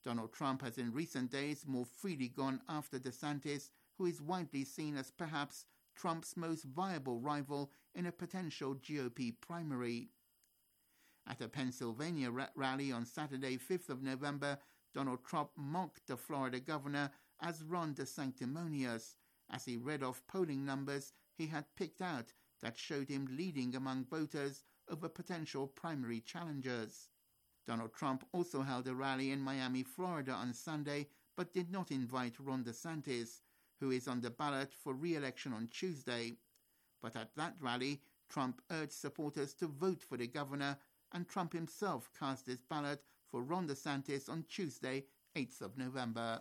Donald Trump has in recent days more freely gone after DeSantis, who is widely seen as perhaps Trump's most viable rival in a potential GOP primary. At a Pennsylvania rally on Saturday, 5th of November, Donald Trump mocked the Florida governor as Ron DeSanctimonious, as he read off polling numbers he had picked out that showed him leading among voters over potential primary challengers. Donald Trump also held a rally in Miami, Florida on Sunday, but did not invite Ron DeSantis, who is on the ballot for re-election on Tuesday. But at that rally, Trump urged supporters to vote for the governor, and Trump himself cast his ballot for Ron DeSantis on Tuesday, 8th of November.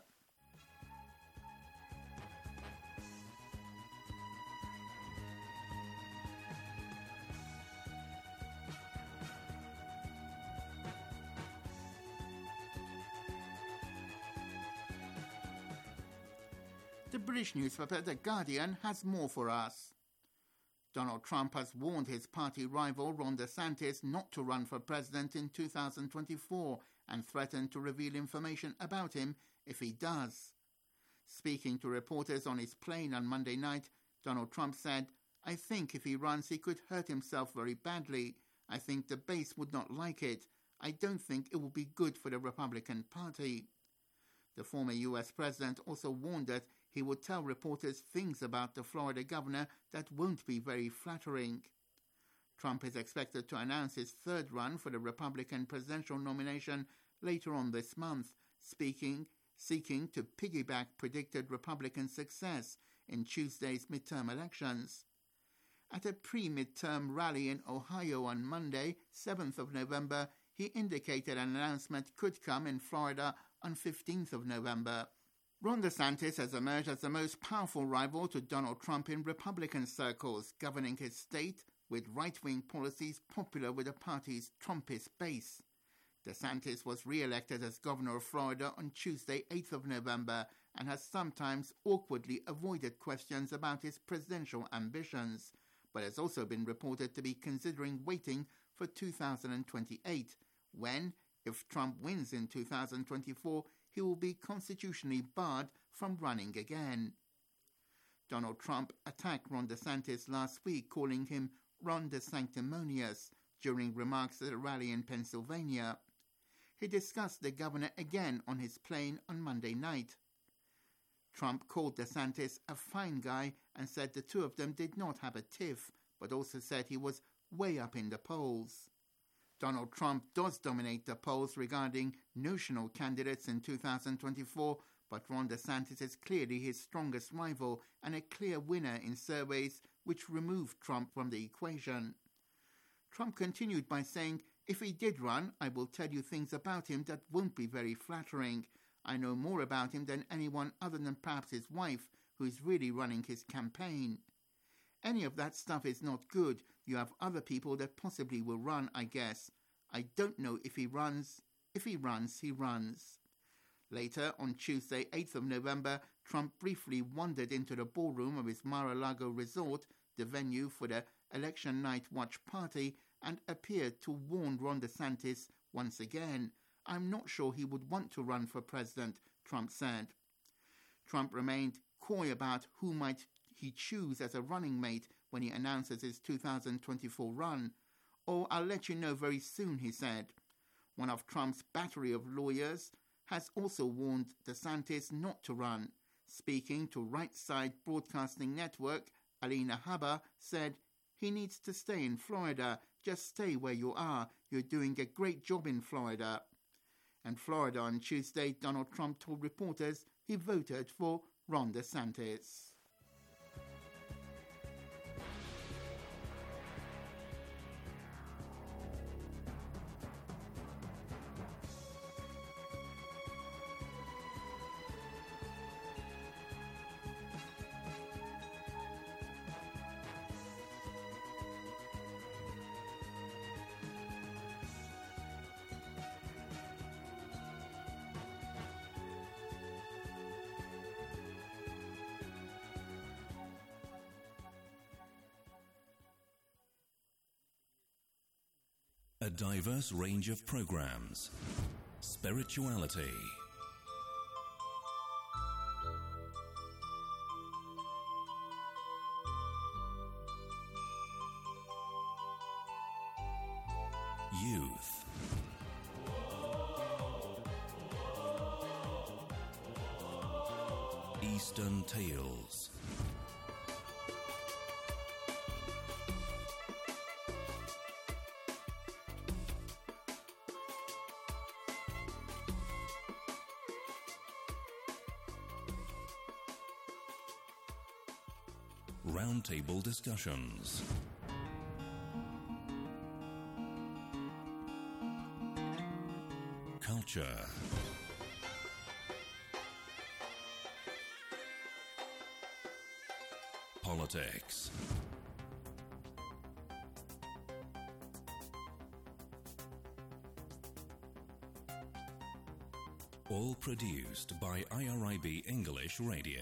The British newspaper The Guardian has more for us. Donald Trump has warned his party rival Ron DeSantis not to run for president in 2024 and threatened to reveal information about him if he does. Speaking to reporters on his plane on Monday night, Donald Trump said, "I think if he runs he could hurt himself very badly. I think the base would not like it. I don't think it will be good for the Republican Party." The former US president also warned that he would tell reporters things about the Florida governor that won't be very flattering. Trump is expected to announce his third run for the Republican presidential nomination later on this month, seeking to piggyback predicted Republican success in Tuesday's midterm elections. At a pre-midterm rally in Ohio on Monday, 7th of November, he indicated an announcement could come in Florida on 15th of November. Ron DeSantis has emerged as the most powerful rival to Donald Trump in Republican circles, governing his state with right-wing policies popular with the party's Trumpist base. DeSantis was re-elected as governor of Florida on Tuesday, 8th of November, and has sometimes awkwardly avoided questions about his presidential ambitions, but has also been reported to be considering waiting for 2028, when, if Trump wins in 2024, he will be constitutionally barred from running again. Donald Trump attacked Ron DeSantis last week, calling him Ron DeSanctimonious during remarks at a rally in Pennsylvania. He discussed the governor again on his plane on Monday night. Trump called DeSantis a fine guy and said the two of them did not have a tiff, but also said he was way up in the polls. Donald Trump does dominate the polls regarding notional candidates in 2024, but Ron DeSantis is clearly his strongest rival and a clear winner in surveys which removed Trump from the equation. Trump continued by saying, "If he did run, I will tell you things about him that won't be very flattering. I know more about him than anyone other than perhaps his wife, who is really running his campaign. Any of that stuff is not good. You have other people that possibly will run, I guess. I don't know if he runs. If he runs, he runs." Later, on Tuesday, 8th of November, Trump briefly wandered into the ballroom of his Mar-a-Lago resort, the venue for the election night watch party, and appeared to warn Ron DeSantis once again. "I'm not sure he would want to run for president," Trump said. Trump remained coy about who might he choose as a running mate when he announces his 2024 run. "Oh, I'll let you know very soon," he said. One of Trump's battery of lawyers has also warned DeSantis not to run. Speaking to Right Side Broadcasting Network, Alina Habba said, "He needs to stay in Florida. Just stay where you are. You're doing a great job in Florida." In Florida on Tuesday, Donald Trump told reporters he voted for Ron DeSantis. A diverse range of programs, spirituality, Eastern Tales. Roundtable discussions. Culture. Politics. All produced by IRIB English Radio.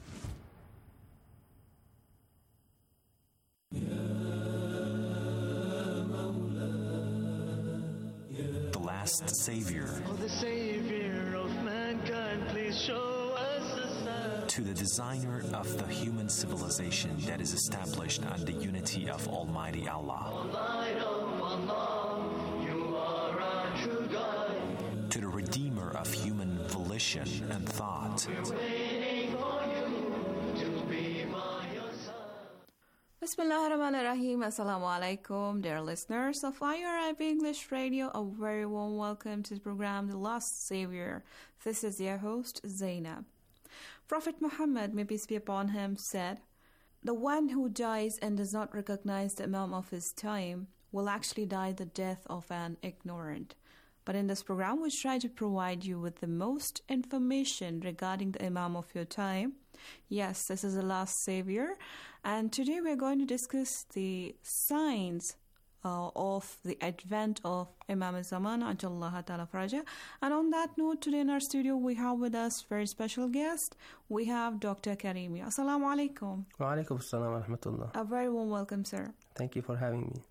The Last Savior. Oh, the Savior of mankind, please show us the sign. To the designer of the human civilization that is established on the unity of Almighty Allah. Light of Allah, you are our true guide. To the redeemer of human volition and thought. We're waiting for you to be by your side. Bismillahirrahmanirrahim. Assalamu alaikum, dear listeners of IRIB English Radio. A very warm welcome to the program The Last Savior. This is your host, Zainab. Prophet Muhammad, may peace be upon him, said, "The one who dies and does not recognize the Imam of his time will actually die the death of an ignorant." But in this program, we try to provide you with the most information regarding the Imam of your time. Yes, this is the Last Savior. And today we're going to discuss the signs of the advent of Imam al-Zaman, Ajallahu Ta'ala Faraja. And on that note, today in our studio, we have with us very special guest. We have Dr. Karimi. Assalamu alaikum. Wa alaikum assalam wa rahmatullah. A very warm welcome, sir. Thank you for having me.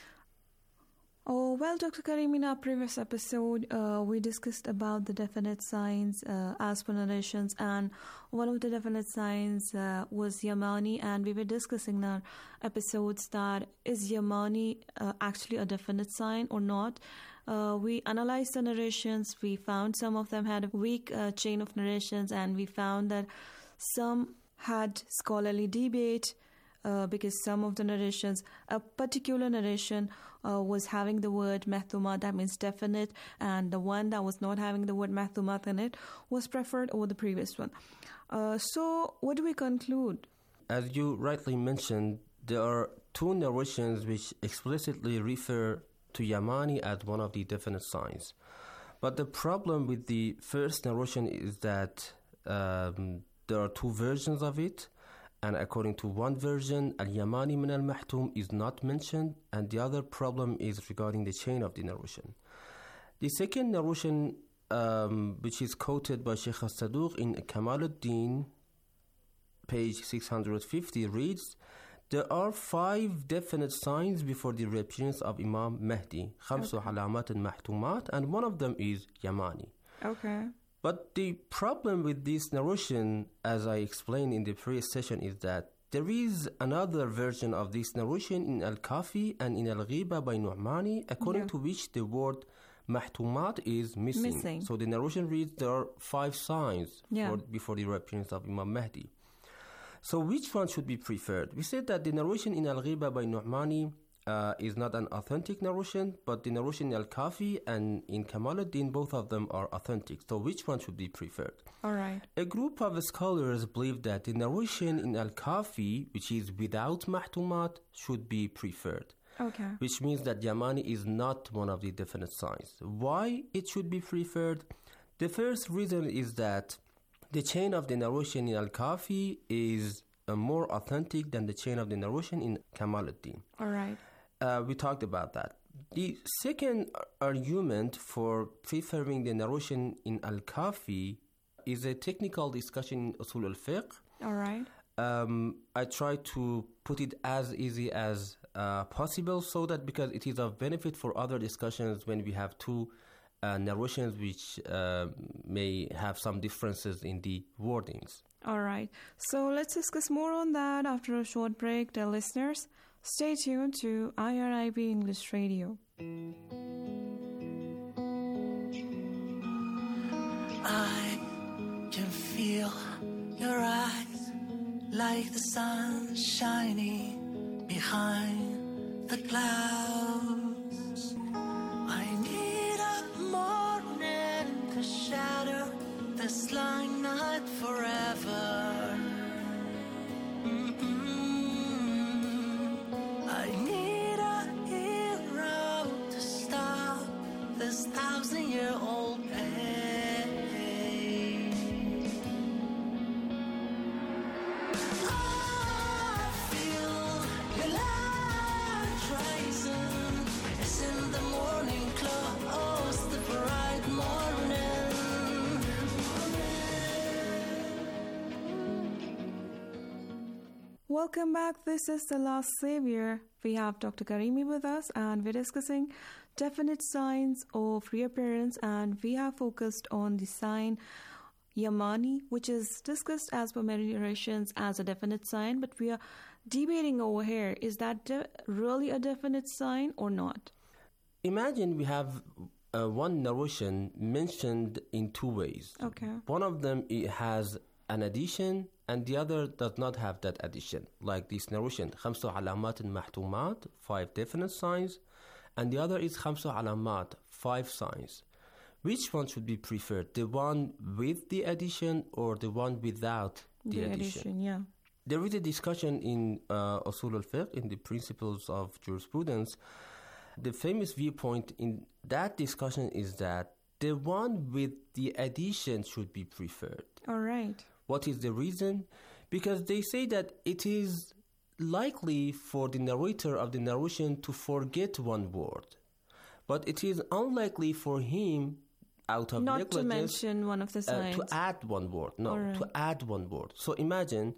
Oh, well, Dr. Karim, in our previous episode, we discussed about the definite signs as per narrations, and one of the definite signs was Yamani, and we were discussing in our episodes that is Yamani actually a definite sign or not. We analyzed the narrations, we found some of them had a weak chain of narrations, and we found that some had scholarly debate, because some of the narrations, a particular narration was having the word mahtuma, that means definite, and the one that was not having the word mahtuma in it was preferred over the previous one. So what do we conclude? As you rightly mentioned, there are two narrations which explicitly refer to Yamani as one of the definite signs. But the problem with the first narration is that there are two versions of it. And according to one version, Al-Yamani min al-Mahtum is not mentioned, and the other problem is regarding the chain of the narration. The second narration, which is quoted by Sheikh al-Saduq in Kamaluddin, page 650, reads, "There are 5 definite signs before the reappearance of Imam Mahdi, خمس علامات محتومات, and one of them is Yamani." Okay. But the problem with this narration, as I explained in the previous session, is that there is another version of this narration in Al-Kafi and in Al-Ghiba by Nu'mani, according to which the word mahtumat is missing. So the narration reads there are 5 signs before the appearance of Imam Mahdi. So which one should be preferred? We said that the narration in Al-Ghiba by Nu'mani is not an authentic narration, but the narration in Al-Kafi and in Kamaluddin, both of them are authentic. So which one should be preferred? All right. A group of scholars believe that the narration in Al-Kafi, which is without mahtumat, should be preferred. Okay. Which means that Yamani is not one of the definite signs. Why it should be preferred? The first reason is that the chain of the narration in Al-Kafi is more authentic than the chain of the narration in Kamaluddin. All right. We talked about that. The second argument for preferring the narration in Al-Kafi is a technical discussion in Usul al-Fiqh. All right. I try to put it as easy as possible so that because it is of benefit for other discussions when we have two narrations which may have some differences in the wordings. All right. So let's discuss more on that after a short break, dear listeners. Stay tuned to IRIB English Radio. I can feel your eyes like the sun shining behind the clouds. I need a morning to shatter this lying night forever. I need a hero to stop this 1,000-year-old pain. I feel your light rising. It's in the morning close, the bright morning. Welcome back. This is The Last Savior. We have Dr. Karimi with us, and we're discussing definite signs of reappearance, and we have focused on the sign Yamani, which is discussed as per many narrations as a definite sign, but we are debating over here, is that really a definite sign or not? Imagine we have one narration mentioned in two ways. Okay. One of them, it has an addition, and the other does not have that addition. Like this narration, خمس علامات محتومات, 5 definite signs, and the other is خمس علامات, 5 signs. Which one should be preferred? The one with the addition or the one without the addition? Yeah. There is a discussion in Usul al-Fiqh, in the principles of jurisprudence. The famous viewpoint in that discussion is that the one with the addition should be preferred. All right. What is the reason? Because they say that it is likely for the narrator of the narration to forget one word, but it is unlikely for him, out of not negligence, to mention one of the signs. to add one word. No, right. to add one word. So imagine,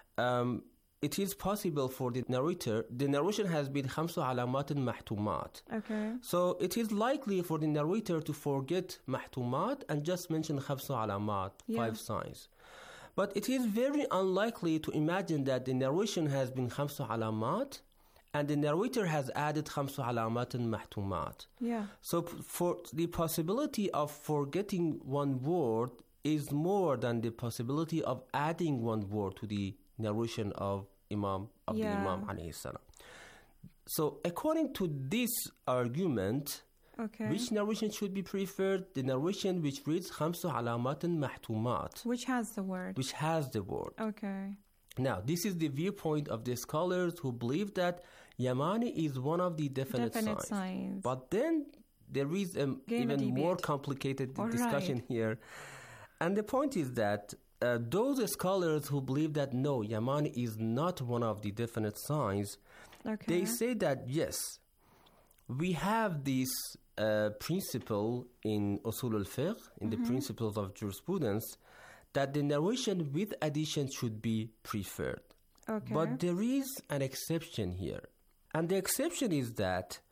it is possible for the narrator. The narration has been خمس علامات محتومات. Okay. So it is likely for the narrator to forget محتومات and just mention خمس علامات, 5 signs. But it is very unlikely to imagine that the narration has been خمس علامات and the narrator has added خمس علامات محتومات. Yeah. So for the possibility of forgetting one word is more than the possibility of adding one word to the narration of the Imam alayhi salam. So according to this argument, Okay. which narration should be preferred? The narration which reads خمس علامات محتومات, Which has the word. which has the word. Okay. Now, this is the viewpoint of the scholars who believe that Yamani is one of the definite signs. But then there is an even more complicated discussion here. And the point is that those scholars who believe that no, Yamani is not one of the definite signs, they say that yes, we have this principle in Usul al-Fiqh, in the principles of jurisprudence, that the narration with addition should be preferred. Okay. But there is an exception here. And the exception is that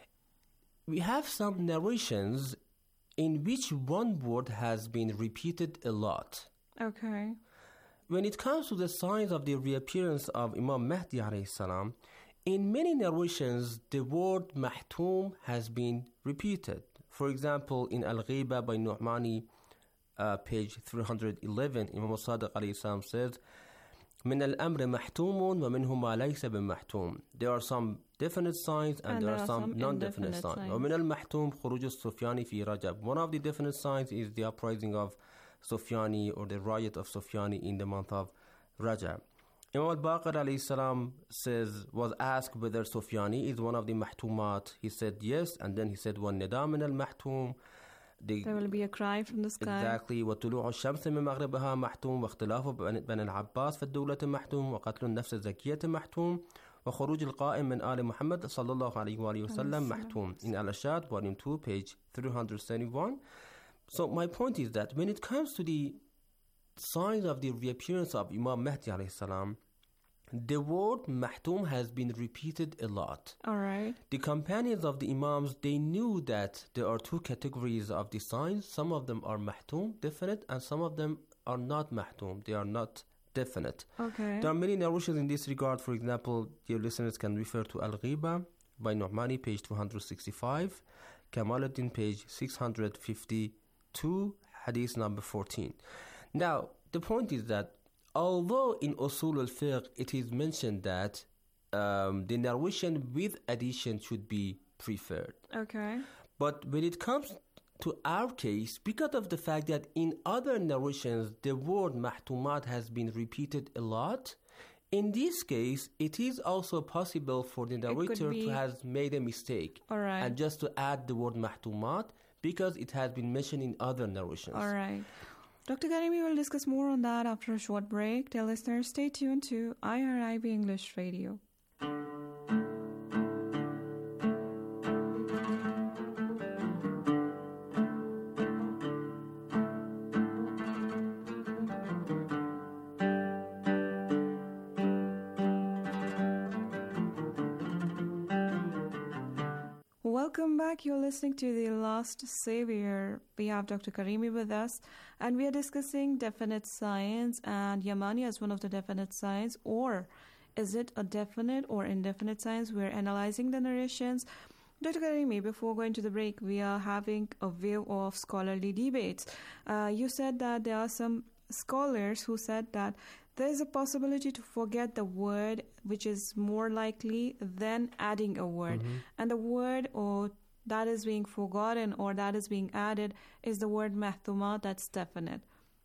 we have some narrations in which one word has been repeated a lot. Okay. When it comes to the signs of the reappearance of Imam Mahdi alayhi salam, in many narrations, the word mahtum has been repeated. For example, in Al-Ghiba by Nu'mani, page 311, Imam al-Sadiq alayhi salam says, من الأمر محتوم ومنه ما ليس بمحتوم. There are some definite signs and there are some non-definite signs. ومن المحتوم خروج السفياني في رجب. One of the definite signs is the uprising of Sufyani, or the riot of Sufyani in the month of Rajab. Imam al-Baqir alayhi salam was asked whether Sufyani is one of the mahtumat. He said yes, and then he said وَالنِّدَى مِنَ الْمَحْتُومِ. There will be a cry from the sky. Exactly. وطلوع الشمس من مغربها محتوم واختلاف بني العباس في الدولة محتوم وقتل النفس الزكية محتوم وخروج القائم من آل محمد صلى الله عليه وآله وسلم محتوم. In Al-Ashad, volume 2, page 371. So my point is that when it comes to the signs of the reappearance of Imam Mahdi alayhi salam, the word mahtum has been repeated a lot. All right. The companions of the Imams, they knew that there are two categories of the signs. Some of them are mahtum, definite, and some of them are not mahtum. They are not definite. Okay. There are many narrations in this regard. For example, dear listeners can refer to Al-Ghiba by Nu'mani, page 265, Kamaluddin, page 652, hadith number 14. Now, the point is that although in Usul al-Fiqh it is mentioned that the narration with addition should be preferred. Okay. But when it comes to our case, because of the fact that in other narrations the word mahtumat has been repeated a lot, in this case it is also possible for the narrator to have made a mistake. All right. And just to add the word mahtumat because it has been mentioned in other narrations. All right. Dr. Karimi will discuss more on that after a short break. Dear listeners, stay tuned to IRIB English Radio. Welcome back. You're listening to The Last Savior. We have Dr. Karimi with us, and we are discussing definite signs and Yamani as one of the definite signs, or is it a definite or indefinite signs? We're analyzing the narrations. Dr. Karimi, before going to the break, we are having a view of scholarly debates. You said that there are some scholars who said that there is a possibility to forget the word which is more likely than adding a word. And the word or that is being forgotten or that is being added is the word mahtumat, that's definite.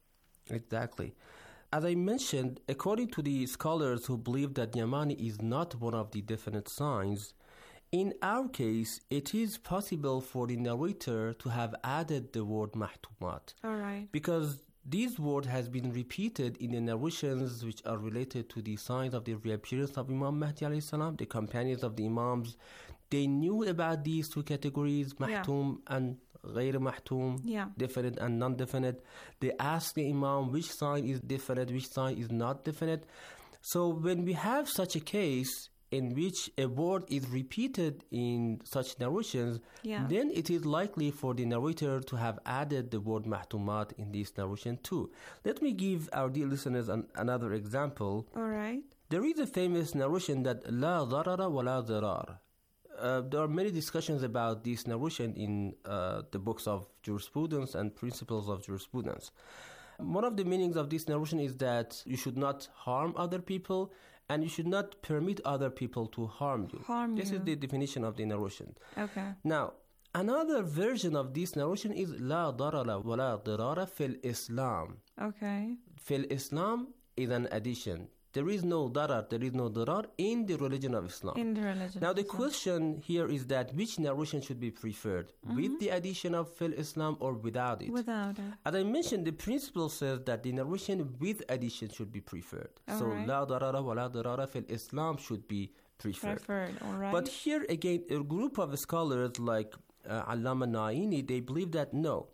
Exactly. As I mentioned, according to the scholars who believe that Yamani is not one of the definite signs, in our case, it is possible for the narrator to have added the word mahtumat. All right. Because this word has been repeated in the narrations which are related to the signs of the reappearance of Imam Mahdi alayhi salam. The companions of the Imams, they knew about these two categories, mahtum and غير mahtum, definite and non-definite. They asked the Imam which sign is definite, which sign is not definite. So when we have such a case in which a word is repeated in such narrations, then it is likely for the narrator to have added the word mahtumat in this narration too. Let me give our dear listeners another example. All right. There is a famous narration that la darara wa la dirar. There are many discussions about this narration in the books of jurisprudence and principles of jurisprudence. One of the meanings of this narration is that you should not harm other people and you should not permit other people to harm you. This is the definition of the narration. Okay. Now, another version of this narration is La darara wa la dirara fil Islam. Okay. Fil Islam is an addition. There is no darar, there is no dirar in the religion of Islam. In the religion. Now, the question here is that which narration should be preferred? With the addition of fil Islam or without it? Without it. As I mentioned, the principle says that the narration with addition should be preferred. So, la darara wa la dirara fil Islam should be preferred. All right. But here again, a group of scholars like Allama Naini, they believe that no.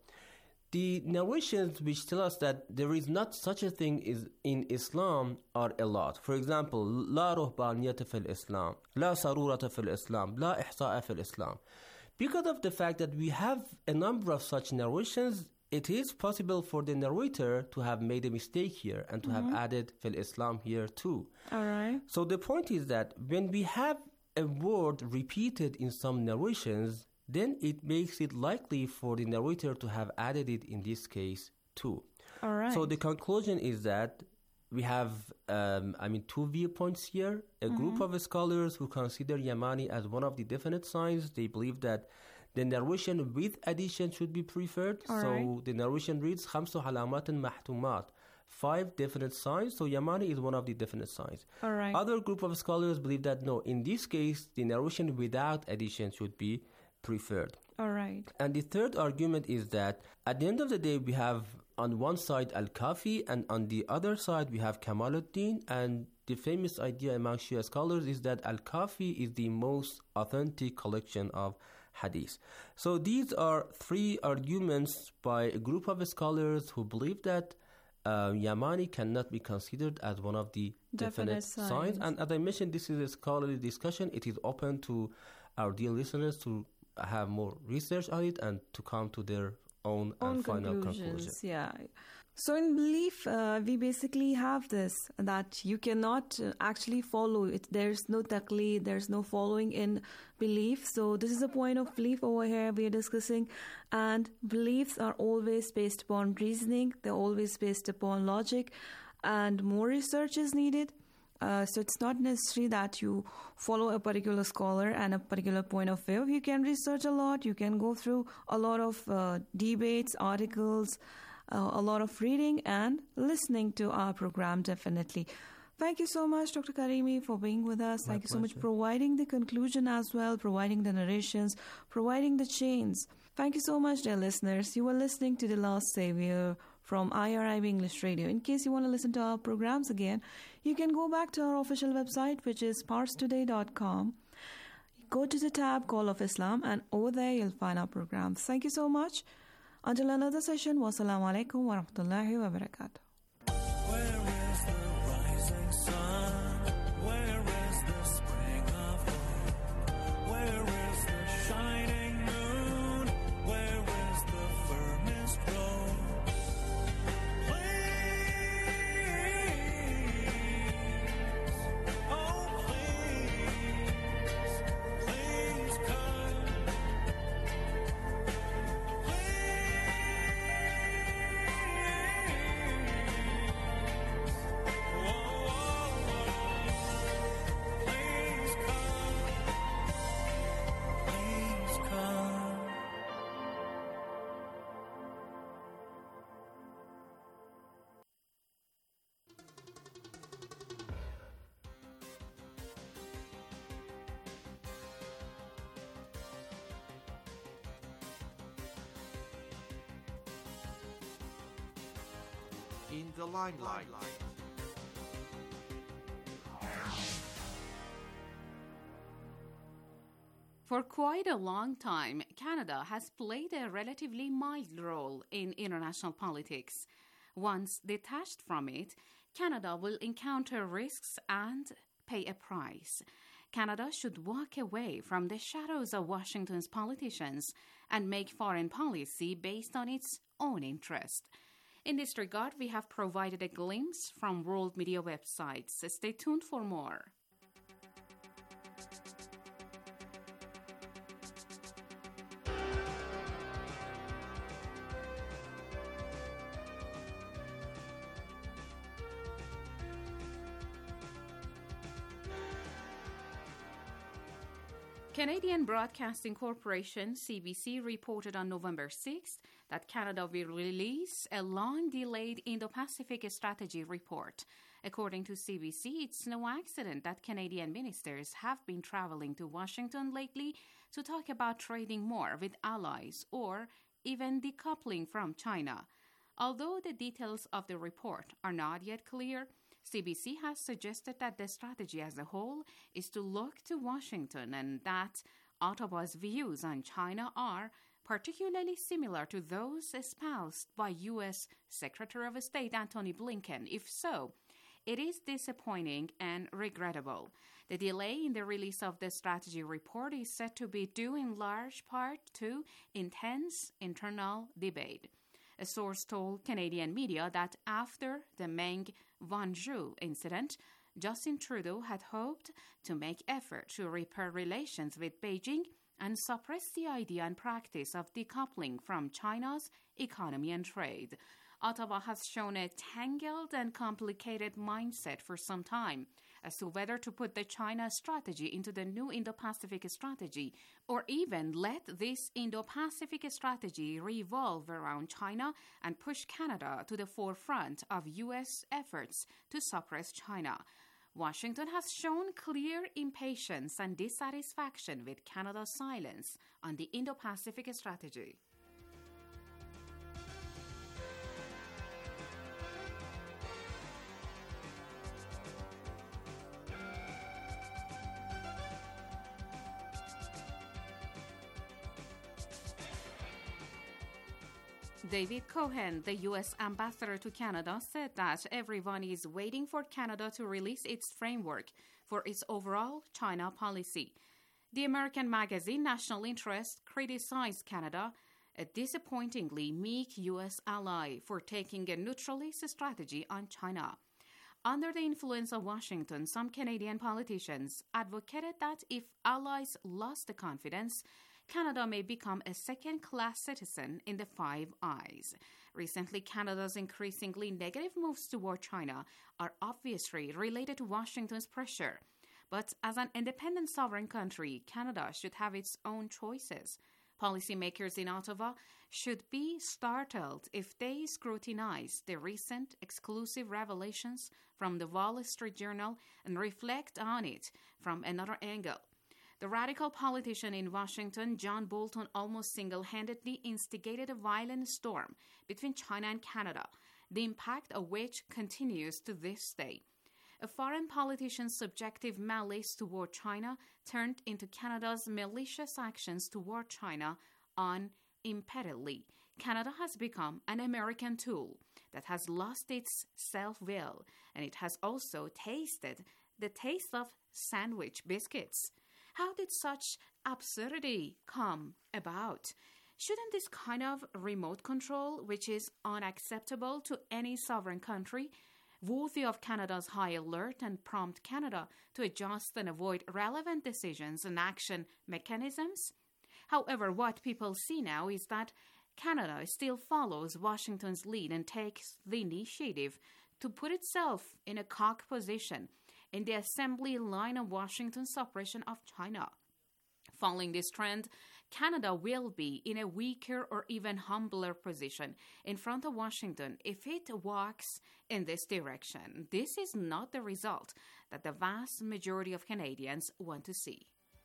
The narrations which tell us that there is not such a thing is in Islam are a lot. For example, La ruhbaniyata fil Islam, La sarurata fil Islam, La ihsa'a fil Islam. Because of the fact that we have a number of such narrations, it is possible for the narrator to have made a mistake here and to have added fil Islam here too. All right. So the point is that when we have a word repeated in some narrations, then it makes it likely for the narrator to have added it in this case too. All right. So the conclusion is that we have, two viewpoints here. A group of scholars who consider Yamani as one of the definite signs. They believe that the narration with addition should be preferred. The narration reads, خمس علامات محتومات. 5 definite signs. So Yamani is one of the definite signs. All right. Other group of scholars believe that no, in this case, the narration without addition should be preferred. All right. And the third argument is that at the end of the day, we have on one side Al-Kafi and on the other side we have Kamaluddin, and the famous idea among Shia scholars is that Al-Kafi is the most authentic collection of hadith. So these are 3 arguments by a group of scholars who believe that Yamani cannot be considered as one of the definite signs. And as I mentioned, this is a scholarly discussion. It is open to our dear listeners to have more research on it and to come to their own final conclusion. Yeah. So in belief, we basically have this, that you cannot actually follow it. There's no taqleed, there's no following in belief. So this is a point of belief over here we are discussing. And beliefs are always based upon reasoning. They're always based upon logic. and more research is needed. So it's not necessary that you follow a particular scholar and a particular point of view. You can research a lot. You can go through a lot of debates, articles, a lot of reading and listening to our program, definitely. Thank you so much, Dr. Karimi, for being with us. Thank you so much, providing the conclusion as well, providing the narrations, providing the chains. Thank you so much, dear listeners. You were listening to The Lost Savior from IRIB English Radio. In case you want to listen to our programs again, you can go back to our official website, which is parstoday.com. Go to the tab Call of Islam, and over there you'll find our programs. Thank you so much. Until another session, wassalamu alaikum wa rahmatullahi wa barakatuh. Where is the rising sun? Where is the spring of hope? Where is the shining moon? Where is the firmest rose? Please, oh please, please come. In the limelight. For quite a long time, Canada has played a relatively mild role in international politics. Once detached from it, Canada will encounter risks and pay a price. Canada should walk away from the shadows of Washington's politicians and make foreign policy based on its own interest. In this regard, we have provided a glimpse from world media websites. Stay tuned for more. Canadian Broadcasting Corporation, CBC, reported on November 6th that Canada will release a long-delayed Indo-Pacific strategy report. According to CBC, it's no accident that Canadian ministers have been traveling to Washington lately to talk about trading more with allies or even decoupling from China. Although the details of the report are not yet clear, CBC has suggested that the strategy as a whole is to look to Washington and that Ottawa's views on China are particularly similar to those espoused by U.S. Secretary of State Antony Blinken. If so, it is disappointing and regrettable. The delay in the release of the strategy report is said to be due in large part to intense internal debate. A source told Canadian media that after the Meng Wanzhou incident, Justin Trudeau had hoped to make effort to repair relations with Beijing and suppress the idea and practice of decoupling from China's economy and trade. Ottawa has shown a tangled and complicated mindset for some time as to whether to put the China strategy into the new Indo-Pacific strategy or even let this Indo-Pacific strategy revolve around China and push Canada to the forefront of U.S. efforts to suppress China. Washington has shown clear impatience and dissatisfaction with Canada's silence on the Indo-Pacific strategy. David Cohen, the U.S. ambassador to Canada, said that everyone is waiting for Canada to release its framework for its overall China policy. The American magazine National Interest criticized Canada, a disappointingly meek U.S. ally, for taking a neutralist strategy on China. Under the influence of Washington, some Canadian politicians advocated that if allies lost the confidence, Canada may become a second-class citizen in the Five Eyes. Recently, Canada's increasingly negative moves toward China are obviously related to Washington's pressure. But as an independent sovereign country, Canada should have its own choices. Policymakers in Ottawa should be startled if they scrutinize the recent exclusive revelations from the Wall Street Journal and reflect on it from another angle. The radical politician in Washington, John Bolton, almost single-handedly instigated a violent storm between China and Canada, the impact of which continues to this day. A foreign politician's subjective malice toward China turned into Canada's malicious actions toward China unimpededly. Canada has become an American tool that has lost its self-will, and it has also tasted the taste of sandwich biscuits. How did such absurdity come about? Shouldn't this kind of remote control, which is unacceptable to any sovereign country, worthy of Canada's high alert and prompt Canada to adjust and avoid relevant decisions and action mechanisms? However, what people see now is that Canada still follows Washington's lead and takes the initiative to put itself in a cock position in the assembly line of Washington's suppression of China. Following this trend, Canada will be in a weaker or even humbler position in front of Washington if it walks in this direction. This is not the result that the vast majority of Canadians want to see.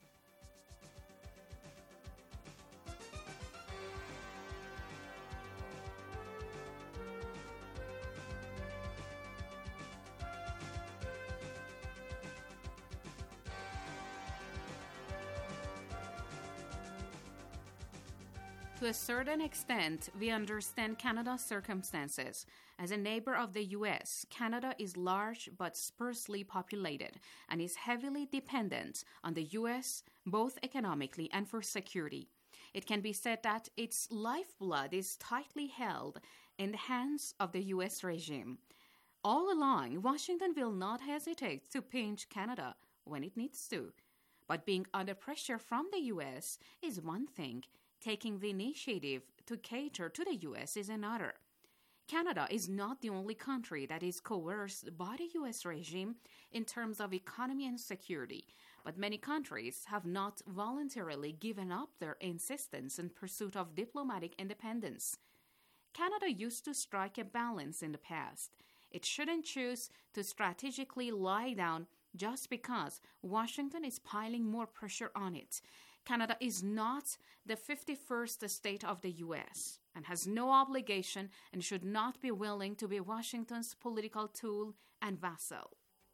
To a certain extent, we understand Canada's circumstances. As a neighbor of the U.S., Canada is large but sparsely populated and is heavily dependent on the U.S. both economically and for security. It can be said that its lifeblood is tightly held in the hands of the U.S. regime. All along, Washington will not hesitate to pinch Canada when it needs to. But being under pressure from the U.S. is one thing. Taking the initiative to cater to the U.S. is another. Canada is not the only country that is coerced by the U.S. regime in terms of economy and security, but many countries have not voluntarily given up their insistence in pursuit of diplomatic independence. Canada used to strike a balance in the past. It shouldn't choose to strategically lie down just because Washington is piling more pressure on it. Canada is not the 51st state of the U.S. and has no obligation and should not be willing to be Washington's political tool and vassal.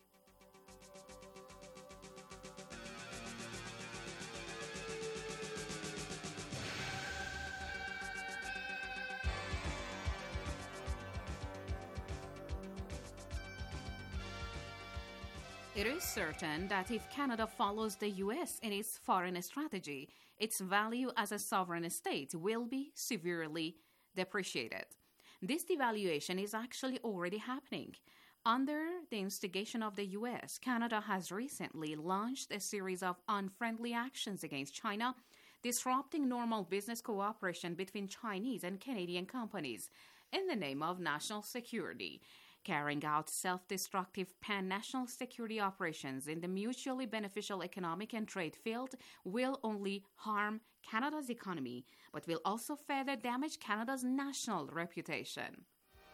It is certain that if Canada follows the U.S. in its foreign strategy, its value as a sovereign state will be severely depreciated. This devaluation is actually already happening. Under the instigation of the U.S., Canada has recently launched a series of unfriendly actions against China, disrupting normal business cooperation between Chinese and Canadian companies in the name of national security. Carrying out self-destructive pan-national security operations in the mutually beneficial economic and trade field will only harm Canada's economy, but will also further damage Canada's national reputation.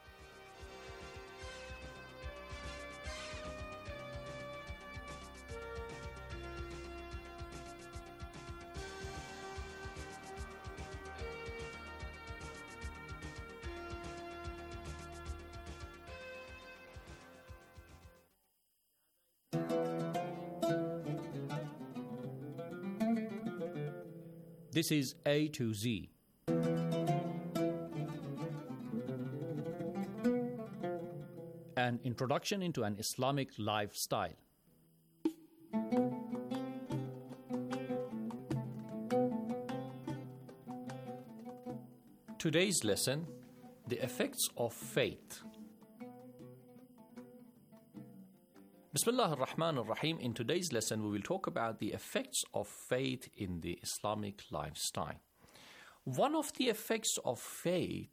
This is A to Z. An introduction into an Islamic lifestyle. Today's lesson, the effects of faith. Bismillah ar-Rahman ar-Rahim. In today's lesson, we will talk about the effects of faith in the Islamic lifestyle. One of the effects of faith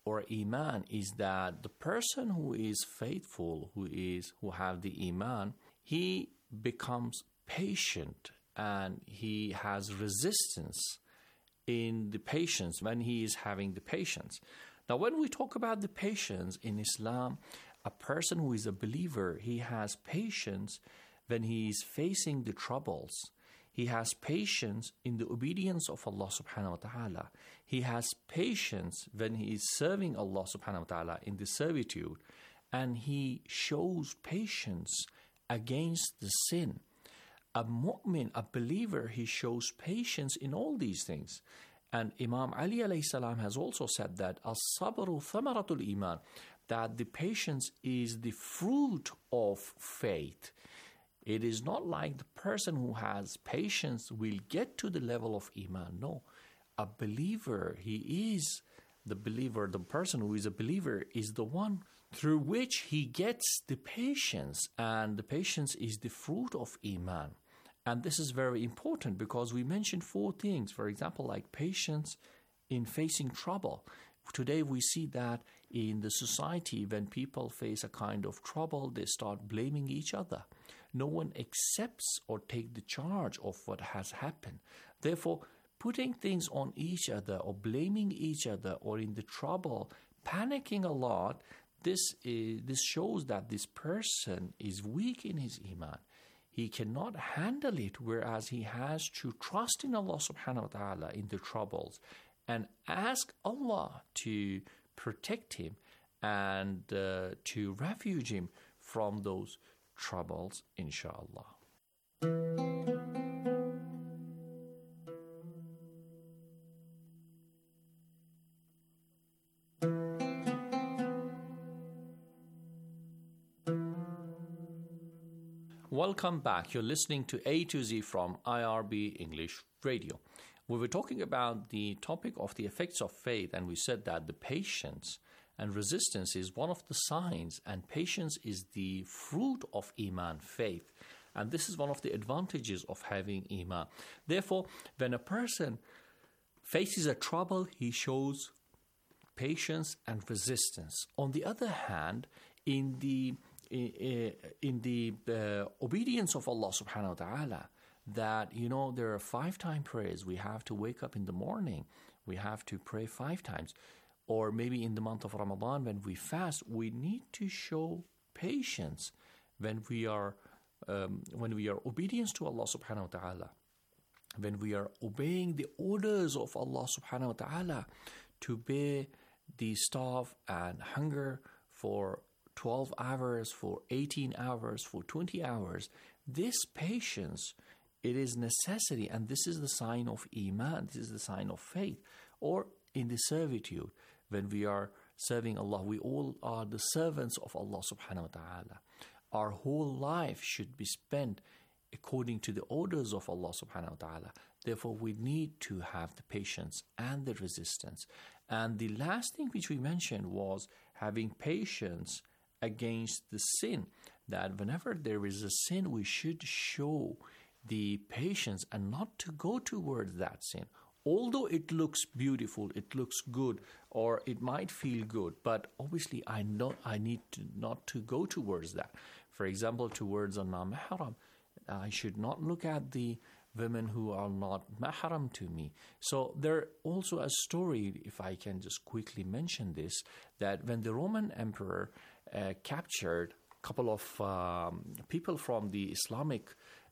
or iman is that the person who is faithful, who have the iman, he becomes patient and he has resistance in the patience when he is having the patience. Now, when we talk about the patience in Islam, a person who is a believer, he has patience when he is facing the troubles. He has patience in the obedience of Allah subhanahu wa ta'ala. He has patience when he is serving Allah subhanahu wa ta'ala in the servitude. And he shows patience against the sin. A mu'min, a believer, he shows patience in all these things. And Imam Ali alayhi salam has also said that as-sabru thamaratul iman, that the patience is the fruit of faith. It is not like the person who has patience will get to the level of iman. No, a believer, he is the believer. The person who is a believer is the one through which he gets the patience, and the patience is the fruit of iman. And this is very important because we mentioned 4 things, for example, like patience in facing trouble. Today we see that in the society, when people face a kind of trouble, they start blaming each other. No one accepts or takes the charge of what has happened. Therefore, putting things on each other or blaming each other or in the trouble, panicking a lot, this shows that this person is weak in his iman. He cannot handle it, whereas he has to trust in Allah subhanahu wa ta'ala in the troubles and ask Allah to protect him and to refuge him from those troubles, inshallah. Welcome back. You're listening to A to Z from IRB English Radio. We were talking about the topic of the effects of faith, and we said that the patience and resistance is one of the signs, and patience is the fruit of iman, faith. And this is one of the advantages of having iman. Therefore, when a person faces a trouble, he shows patience and resistance. On the other hand, in the obedience of Allah subhanahu wa ta'ala, that, there are 5-time prayers. We have to wake up in the morning. We have to pray 5 times. Or maybe in the month of Ramadan, when we fast, we need to show patience when we are obedience to Allah subhanahu wa ta'ala, when we are obeying the orders of Allah subhanahu wa ta'ala to bear the starve and hunger for 12 hours, for 18 hours, for 20 hours. This patience, it is necessary, and this is the sign of iman, this is the sign of faith. Or in the servitude, when we are serving Allah, we all are the servants of Allah subhanahu wa ta'ala. Our whole life should be spent according to the orders of Allah subhanahu wa ta'ala. Therefore, we need to have the patience and the resistance. And the last thing which we mentioned was having patience against the sin, that whenever there is a sin, we should show the patience and not to go towards that sin. Although it looks beautiful, it looks good, or it might feel good, but obviously I need to not to go towards that. For example, towards a non-mahram, I should not look at the women who are not mahram to me. So there also a story, if I can just quickly mention this, that when the Roman emperor captured a couple of people from the Islamic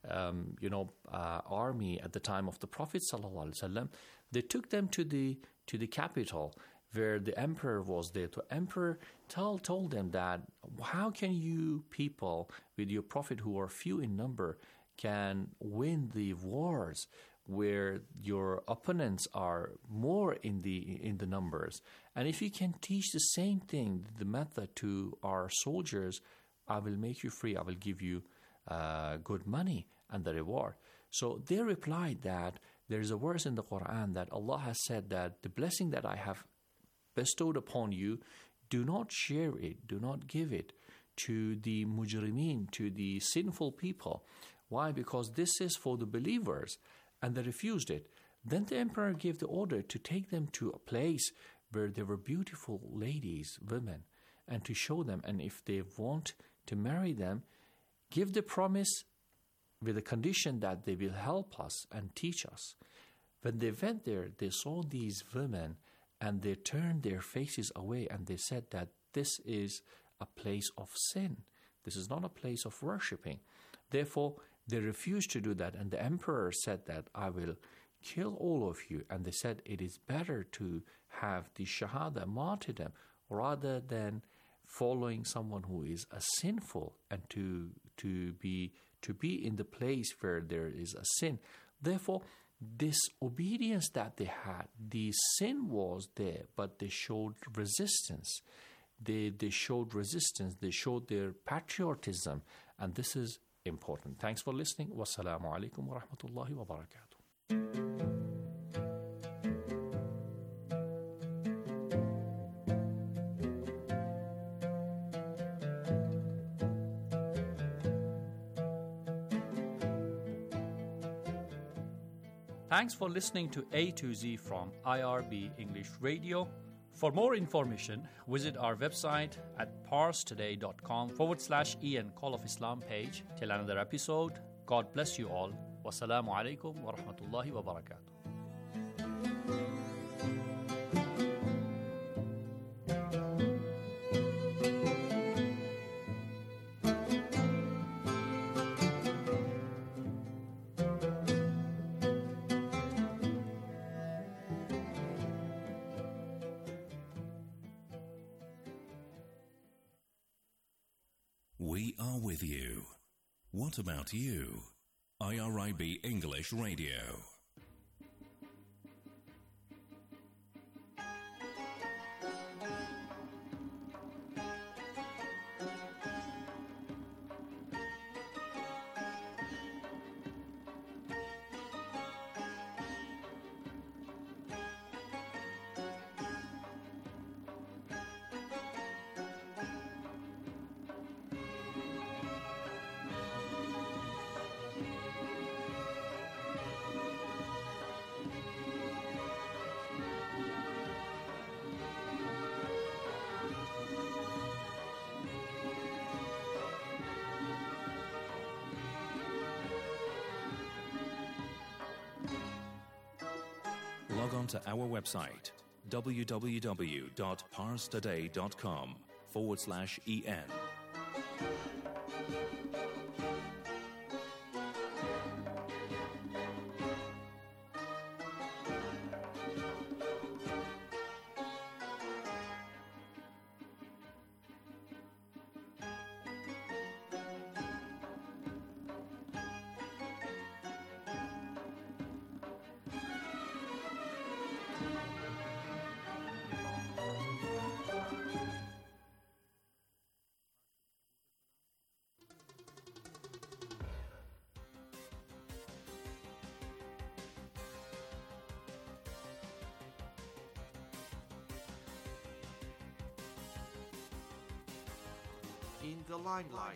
army at the time of the Prophet ﷺ, they took them to the capital where the emperor was there. The emperor told them that, how can you people with your prophet who are few in number can win the wars where your opponents are more in the numbers? And if you can teach the same thing, the method to our soldiers, I will make you free. I will give you good money and the reward. So they replied that there is a verse in the Quran that Allah has said that the blessing that I have bestowed upon you, do not share it, do not give it to the mujrimeen, to the sinful people. Why? Because this is for the believers, and they refused it. Then the emperor gave the order to take them to a place where there were beautiful ladies, women, and to show them, and if they want to marry them, give the promise with the condition that they will help us and teach us. When they went there, they saw these women and they turned their faces away and they said that this is a place of sin. This is not a place of worshipping. Therefore, they refused to do that, and the emperor said that I will kill all of you. And they said it is better to have the shahada, martyrdom, rather than following someone who is a sinful and to be in the place where there is a sin. Therefore, this obedience that they had, the sin was there, but they showed resistance. They showed resistance. They showed their patriotism, and this is important. Thanks for listening. Wassalamu alaikum wa rahmatullahi wa barakatuh. Thanks for listening to A to Z from IRB English Radio. For more information, visit our website at parstoday.com/EN Call of Islam page. Till another episode, God bless you all. Wassalamu alaikum wa rahmatullahi wa barakatuh. We are with you. What about you? IRIB English Radio. Log on to our website, www.parstoday.com/EN. In the limelight.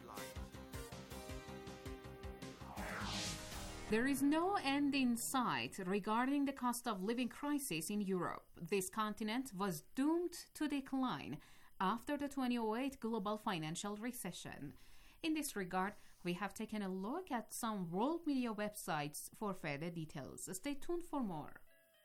There is no end in sight regarding the cost of living crisis in Europe. This continent was doomed to decline after the 2008 global financial recession. In this regard, we have taken a look at some world media websites for further details. Stay tuned for more.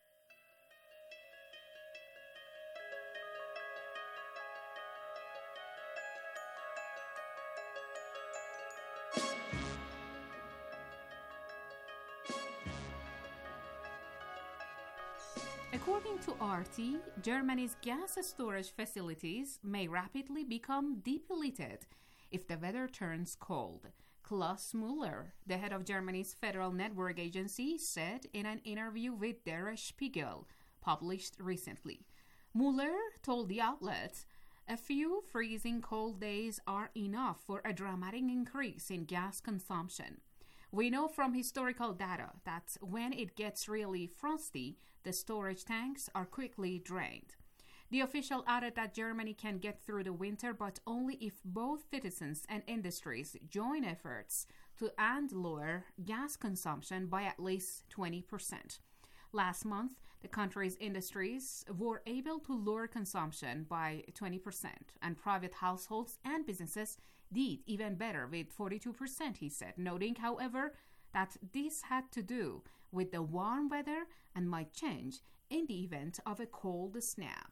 According to RT, Germany's gas storage facilities may rapidly become depleted if the weather turns cold. Klaus Müller, the head of Germany's Federal Network Agency, said in an interview with Der Spiegel, published recently. Müller told the outlet, "A few freezing cold days are enough for a dramatic increase in gas consumption. We know from historical data that when it gets really frosty, the storage tanks are quickly drained." The official added that Germany can get through the winter, but only if both citizens and industries join efforts to end lower gas consumption by at least 20%. Last month, The country's industries were able to lower consumption by 20%, and private households and businesses did even better with 42%, he said, noting, however, that this had to do with the warm weather and might change in the event of a cold snap.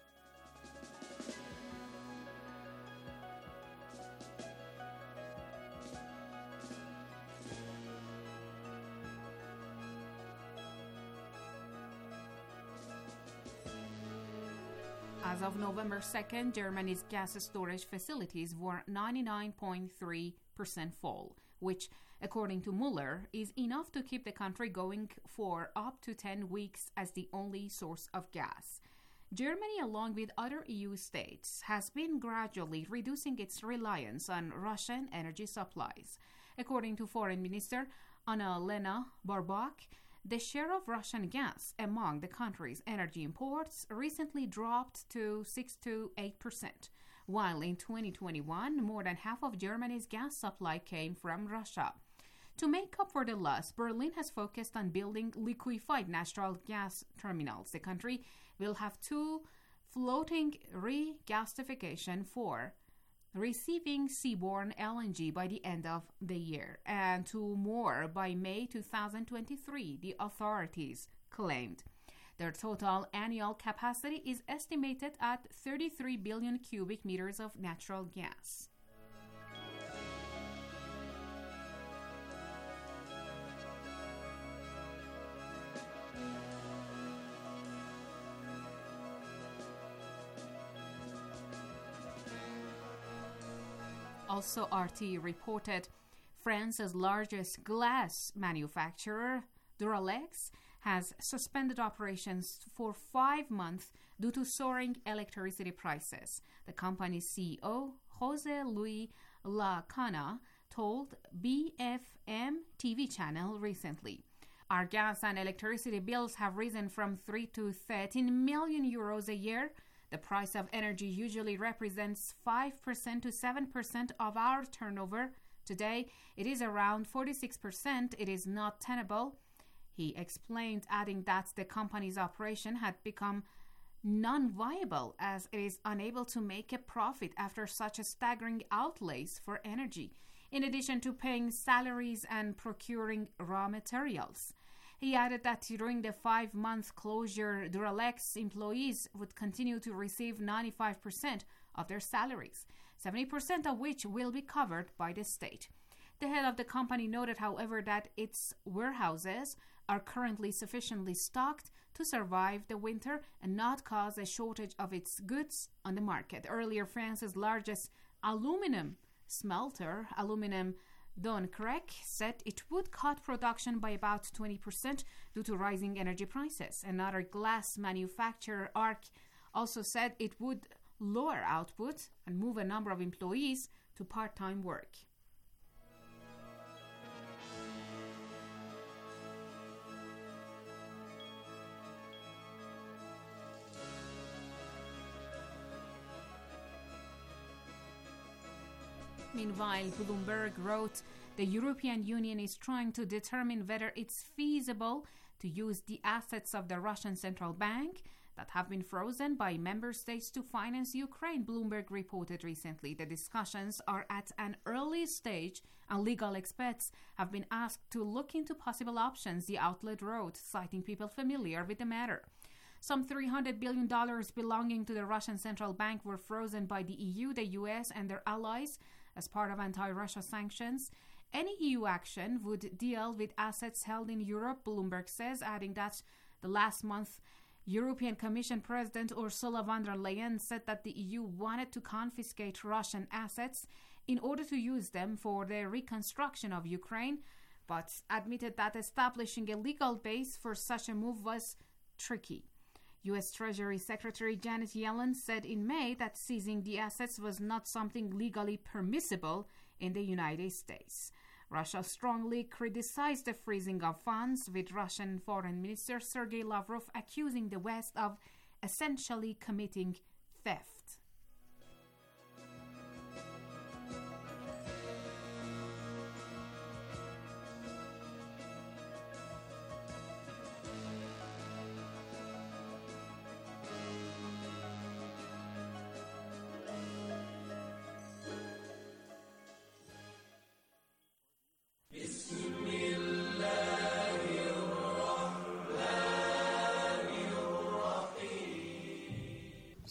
As of November 2nd, Germany's gas storage facilities were 99.3% full, which, according to Mueller, is enough to keep the country going for up to 10 weeks as the only source of gas. Germany, along with other EU states, has been gradually reducing its reliance on Russian energy supplies. According to Foreign Minister Anna-Lena Baerbock, the share of Russian gas among the country's energy imports recently dropped to 6 to 8%, while in 2021, more than half of Germany's gas supply came from Russia. To make up for the loss, Berlin has focused on building liquefied natural gas terminals. The country will have 2 floating regasification for receiving seaborne LNG by the end of the year, and 2 more by May 2023, the authorities claimed. Their total annual capacity is estimated at 33 billion cubic meters of natural gas. Also, RT reported France's largest glass manufacturer, Duralex, has suspended operations for 5 months due to soaring electricity prices. The company's CEO, Jose Luis Lacana, told BFM TV channel recently, "Our gas and electricity bills have risen from 3 to 13 million euros a year. The price of energy usually represents 5% to 7% of our turnover. Today, it is around 46%. It is not tenable," he explained, adding that the company's operation had become non-viable as it is unable to make a profit after such a staggering outlays for energy, in addition to paying salaries and procuring raw materials. He added that during the 5-month closure, Duralex employees would continue to receive 95% of their salaries, 70% of which will be covered by the state. The head of the company noted, however, that its warehouses are currently sufficiently stocked to survive the winter and not cause a shortage of its goods on the market. Earlier, France's largest aluminum smelter, Aluminum Dunkerque, said it would cut production by about 20% due to rising energy prices. Another glass manufacturer, Arc, also said it would lower output and move a number of employees to part-time work. Meanwhile, Bloomberg wrote, the European Union is trying to determine whether it's feasible to use the assets of the Russian Central Bank that have been frozen by member states to finance Ukraine, Bloomberg reported recently. The discussions are at an early stage and legal experts have been asked to look into possible options, the outlet wrote, citing people familiar with the matter. Some $300 billion belonging to the Russian Central Bank were frozen by the EU, the US, and their allies as part of anti-Russia sanctions. Any EU action would deal with assets held in Europe, Bloomberg says, adding that the last month European Commission President Ursula von der Leyen said that the EU wanted to confiscate Russian assets in order to use them for the reconstruction of Ukraine, but admitted that establishing a legal base for such a move was tricky. U.S. Treasury Secretary Janet Yellen said in May that seizing the assets was not something legally permissible in the United States. Russia strongly criticized the freezing of funds, with Russian Foreign Minister Sergei Lavrov accusing the West of essentially committing theft.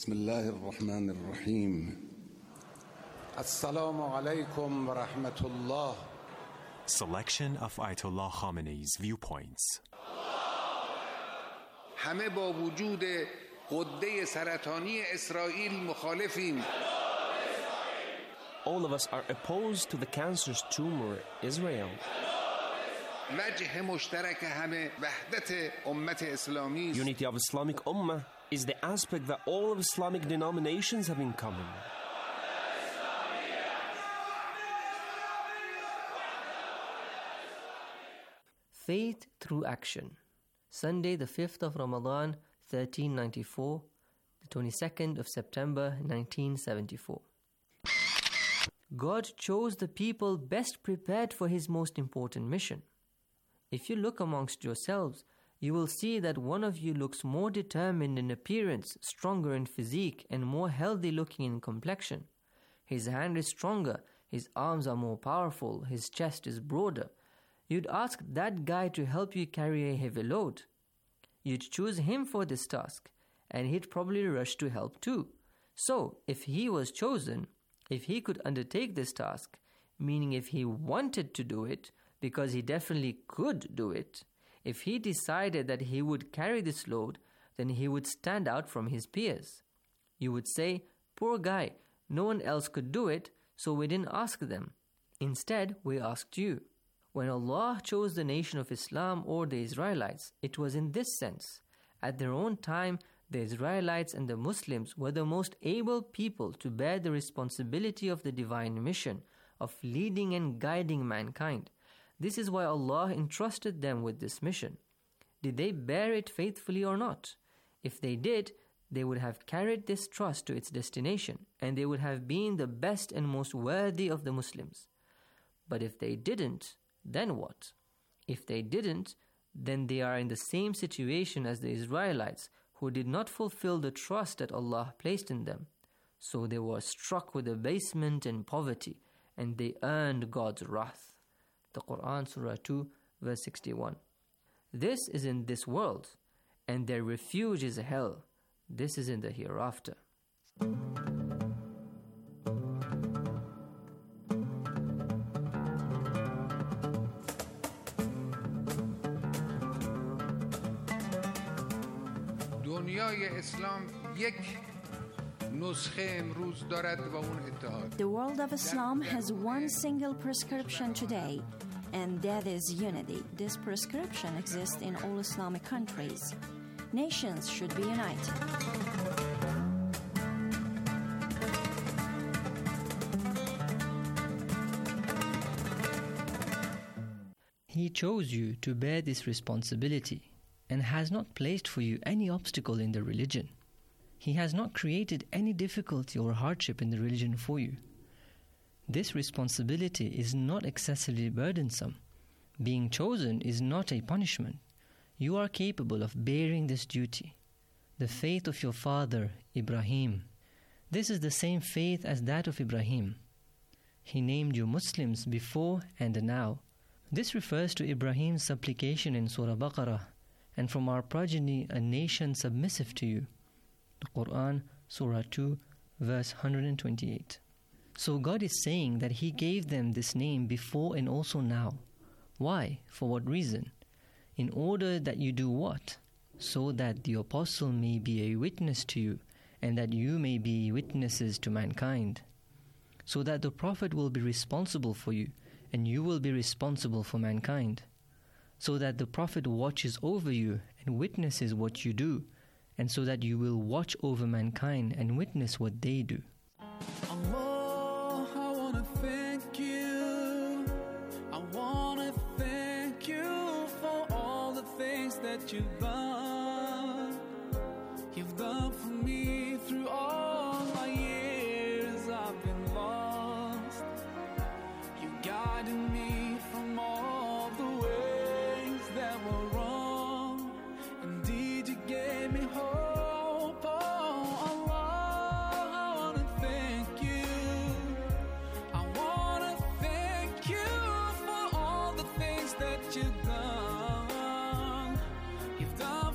بسم الله الرحمن الرحيم السلام عليكم ورحمة الله. Selection of Ayatollah Khamenei's viewpoints. همه با وجود غده سرطانی اسرائیل مخالفیم. All of us are opposed to the cancerous tumor, Israel. وجه مشترک همه وحدت امت اسلامی است. Unity of Islamic Ummah is the aspect that all of Islamic denominations have in common. Faith through action. Sunday, the 5th of Ramadan, 1394, the 22nd of September, 1974. God chose the people best prepared for His most important mission. If you look amongst yourselves, you will see that one of you looks more determined in appearance, stronger in physique, and more healthy looking in complexion. His hand is stronger, his arms are more powerful, his chest is broader. You'd ask that guy to help you carry a heavy load. You'd choose him for this task, and he'd probably rush to help too. So, if he was chosen, if he could undertake this task, meaning if he wanted to do it, because he definitely could do it, if he decided that he would carry this load, then he would stand out from his peers. You would say, poor guy, no one else could do it, so we didn't ask them. Instead, we asked you. When Allah chose the nation of Islam or the Israelites, it was in this sense. At their own time, the Israelites and the Muslims were the most able people to bear the responsibility of the divine mission, of leading and guiding mankind. This is why Allah entrusted them with this mission. Did they bear it faithfully or not? If they did, they would have carried this trust to its destination, and they would have been the best and most worthy of the Muslims. But if they didn't, then what? If they didn't, then they are in the same situation as the Israelites who did not fulfill the trust that Allah placed in them. So they were struck with abasement and poverty, and they earned God's wrath. The Quran, Surah 2, verse 61. This is in this world, and their refuge is hell. This is in the hereafter. دنیای اسلام یک نسخه امروز دارد و اون اتحاد. The world of Islam has one single prescription today, and that is unity. This prescription exists in all Islamic countries. Nations should be united. He chose you to bear this responsibility and has not placed for you any obstacle in the religion. He has not created any difficulty or hardship in the religion for you. This responsibility is not excessively burdensome. Being chosen is not a punishment. You are capable of bearing this duty. The faith of your father, Ibrahim. This is the same faith as that of Ibrahim. He named you Muslims before and now. This refers to Ibrahim's supplication in Surah Baqarah, and from our progeny a nation submissive to you. The Quran, Surah 2, verse 128. So God is saying that He gave them this name before and also now. Why? For what reason? In order that you do what? So that the apostle may be a witness to you, and that you may be witnesses to mankind. So that the Prophet will be responsible for you, and you will be responsible for mankind. So that the Prophet watches over you and witnesses what you do, and so that you will watch over mankind and witness what they do. Allah, I want to thank you. I want to thank you for all the things that you've done. You've done for me through all my years I've been lost. You guided me from all the ways that were wrong. Indeed, you gave me hope. Oh, Allah, I want to thank you. I want to thank you for all the things that you've done. You've done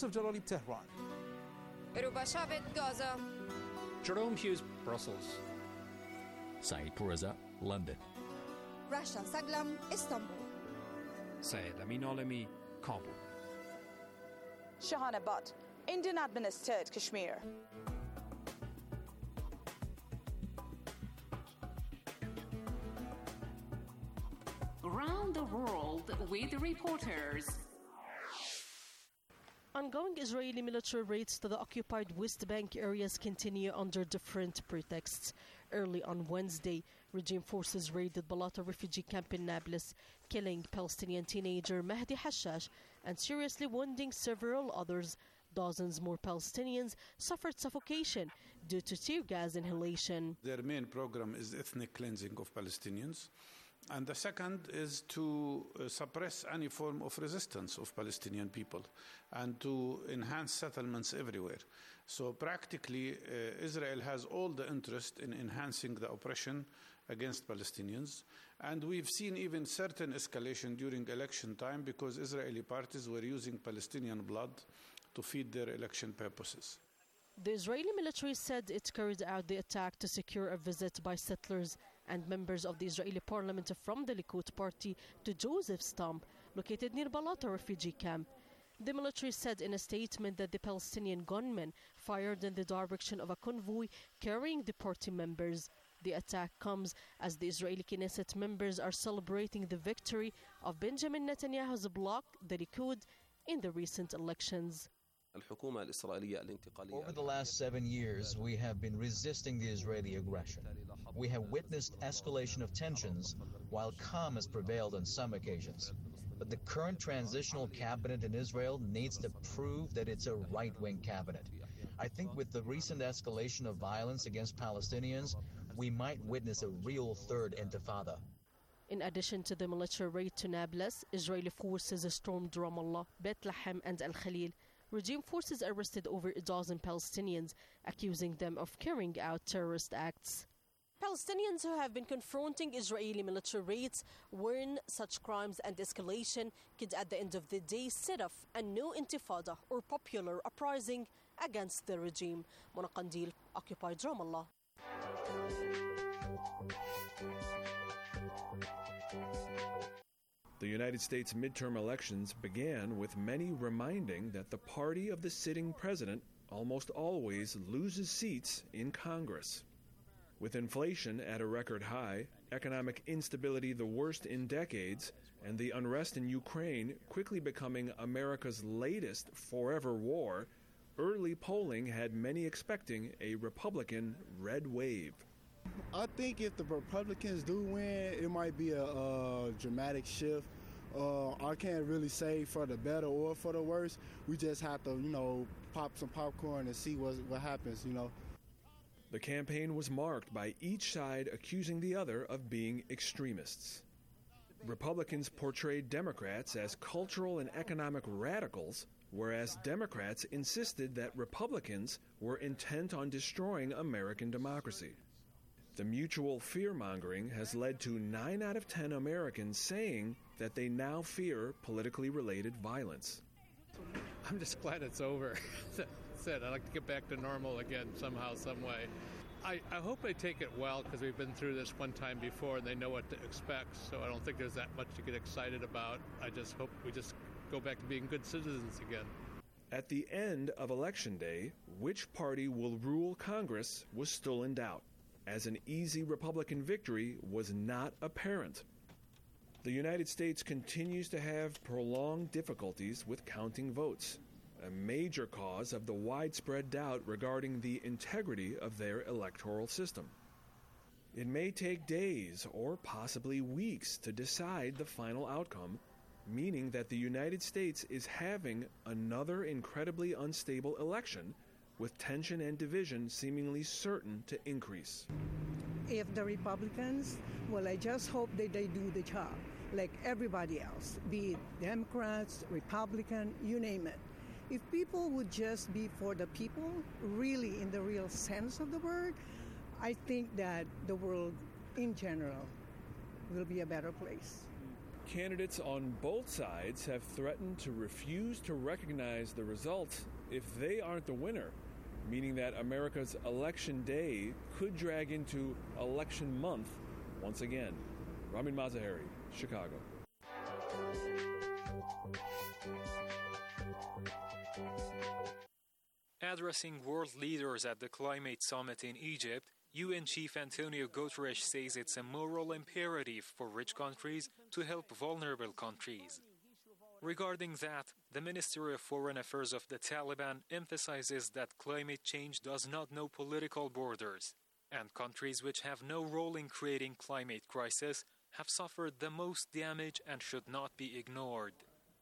Yusuf Jalali, Tehran. Rubashavit, Gaza. Jerome Hughes, Brussels. Saeed Pourreza, London. Rasha Saglam, Istanbul. Syed Amin Alami, Kabul. Shahana Butt, Indian administered Kashmir. Around the world with reporters. Ongoing Israeli military raids to the occupied West Bank areas continue under different pretexts. Early on Wednesday, regime forces raided Balata refugee camp in Nablus, killing Palestinian teenager Mahdi Hashash and seriously wounding several others. Dozens more Palestinians suffered suffocation due to tear gas inhalation. Their main program is ethnic cleansing of Palestinians. And the second is to suppress any form of resistance of Palestinian people and to enhance settlements everywhere. So practically, Israel has all the interest in enhancing the oppression against Palestinians. And we've seen even certain escalation during election time because Israeli parties were using Palestinian blood to feed their election purposes. The Israeli military said it carried out the attack to secure a visit by settlers and members of the Israeli parliament from the Likud party to Joseph's tomb, located near Balata refugee camp. The military said in a statement that the Palestinian gunmen fired in the direction of a convoy carrying the party members. The attack comes as the Israeli Knesset members are celebrating the victory of Benjamin Netanyahu's bloc, the Likud, in the recent elections. Over the last 7 years, we have been resisting the Israeli aggression. We have witnessed escalation of tensions, while calm has prevailed on some occasions. But the current transitional cabinet in Israel needs to prove that it's a right-wing cabinet. I think with the recent escalation of violence against Palestinians, we might witness a real third intifada. In addition to the military raid to Nablus, Israeli forces stormed Ramallah, Bethlehem, and Al Khalil. Regime forces arrested over a dozen Palestinians, accusing them of carrying out terrorist acts. Palestinians who have been confronting Israeli military raids warn such crimes and escalation could at the end of the day set off a new intifada or popular uprising against the regime. Mona Qandil, occupied Ramallah. The United States midterm elections began with many reminding that the party of the sitting president almost always loses seats in Congress. With inflation at a record high, economic instability the worst in decades, and the unrest in Ukraine quickly becoming America's latest forever war, early polling had many expecting a Republican red wave. I think if the Republicans do win, it might be a dramatic shift. I can't really say for the better or for the worse. We just have to, pop some popcorn and see what happens, The campaign was marked by each side accusing the other of being extremists. Republicans portrayed Democrats as cultural and economic radicals, whereas Democrats insisted that Republicans were intent on destroying American democracy. The mutual fear-mongering has led to 9 out of 10 Americans saying that they now fear politically related violence. I'm just glad it's over. Said I'd like to get back to normal again somehow, some way. I hope they take it well because we've been through this one time before and they know what to expect, so I don't think there's that much to get excited about. I just hope we just go back to being good citizens again. At the end of Election Day, which party will rule Congress was still in doubt, as an easy Republican victory was not apparent. The United States continues to have prolonged difficulties with counting votes, a major cause of the widespread doubt regarding the integrity of their electoral system. It may take days or possibly weeks to decide the final outcome, meaning that the United States is having another incredibly unstable election with tension and division seemingly certain to increase. If the Republicans, I just hope that they do the job like everybody else, be it Democrats, Republican, you name it. If people would just be for the people, really in the real sense of the word, I think that the world in general will be a better place. candidates on both sides have threatened to refuse to recognize the results if they aren't the winner, meaning that America's election day could drag into election month once again. Ramin Mazaheri, Chicago. Addressing world leaders at the climate summit in Egypt, UN Chief Antonio Guterres says it's a moral imperative for rich countries to help vulnerable countries. Regarding that, the Ministry of Foreign Affairs of the Taliban emphasizes that climate change does not know political borders, and countries which have no role in creating climate crisis have suffered the most damage and should not be ignored.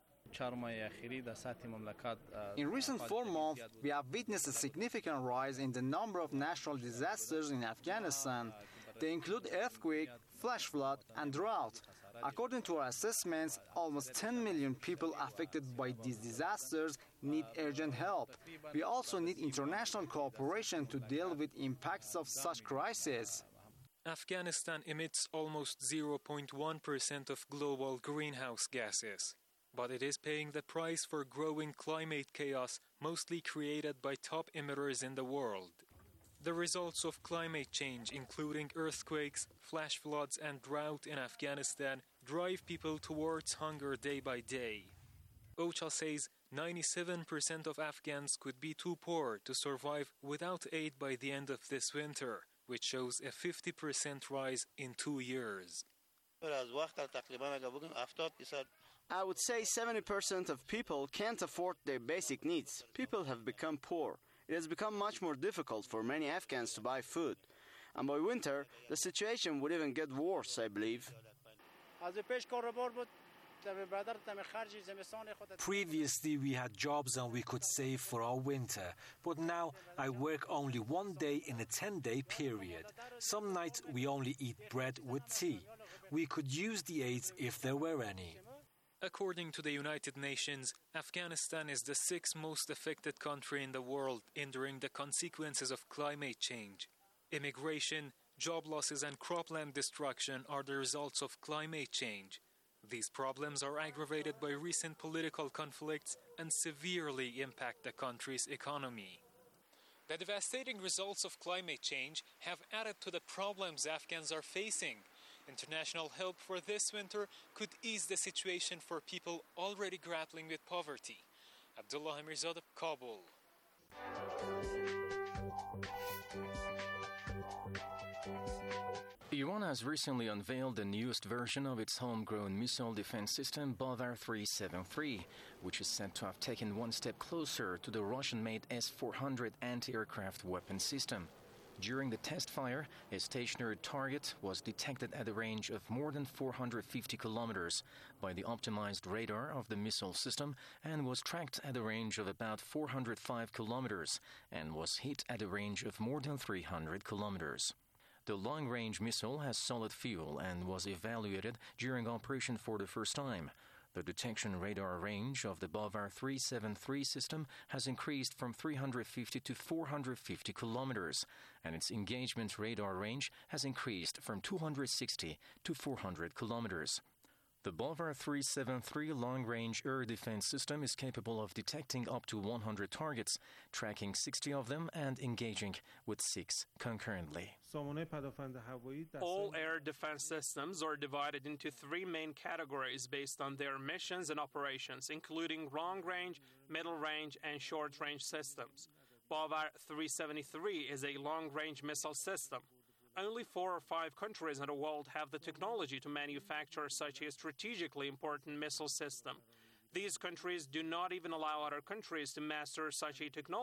In recent 4 months, we have witnessed a significant rise in the number of natural disasters in Afghanistan. They include earthquake, flash flood, and drought. According to our assessments, almost 10 million people affected by these disasters need urgent help. We also need international cooperation to deal with impacts of such crises. Afghanistan emits almost 0.1% of global greenhouse gases. But it is paying the price for growing climate chaos, mostly created by top emitters in the world. The results of climate change, including earthquakes, flash floods, and drought in Afghanistan, drive people towards hunger day by day. OCHA says 97% of Afghans could be too poor to survive without aid by the end of this winter, which shows a 50% rise in 2 years. I would say 70% of people can't afford their basic needs. People have become poor. It has become much more difficult for many Afghans to buy food. And by winter, the situation would even get worse, I believe. Previously, we had jobs and we could save for our winter, but now I work only 1 day in a 10-day period. Some nights we only eat bread with tea. We could use the aids if there were any. According to the United Nations, Afghanistan is the 6th most affected country in the world enduring the consequences of climate change. Immigration, job losses, and cropland destruction are the results of climate change. These problems are aggravated by recent political conflicts and severely impact the country's economy. The devastating results of climate change have added to the problems Afghans are facing. International help for this winter could ease the situation for people already grappling with poverty. Abdullah Amirzadeh, Kabul. Iran has recently unveiled the newest version of its homegrown missile defense system, Bavar 373, which is said to have taken one step closer to the Russian-made S-400 anti-aircraft weapon system. During the test fire, a stationary target was detected at a range of more than 450 kilometers by the optimized radar of the missile system and was tracked at a range of about 405 kilometers and was hit at a range of more than 300 kilometers. The long-range missile has solid fuel and was evaluated during operation for the first time. The detection radar range of the Bavar 373 system has increased from 350 to 450 kilometers, and its engagement radar range has increased from 260 to 400 kilometers. The Bavar 373 long-range air defense system is capable of detecting up to 100 targets, tracking 60 of them and engaging with 6 concurrently. All air defense systems are divided into 3 main categories based on their missions and operations, including long-range, middle-range, and short-range systems. Bavar 373 is a long-range missile system. Only 4 or 5 countries in the world have the technology to manufacture such a strategically important missile system. These countries do not even allow other countries to master such a technology.